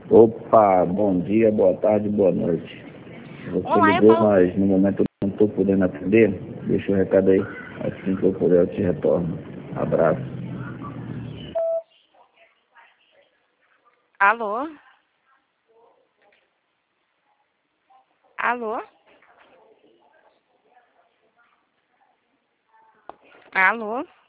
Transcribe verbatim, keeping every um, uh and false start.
Opa, bom dia, boa tarde, boa noite. Você Olá, eu ligou, falo... mas no momento eu não estou podendo atender. Deixa o recado aí. Assim que eu puder, eu te retorno. Abraço. Alô? Alô? Alô?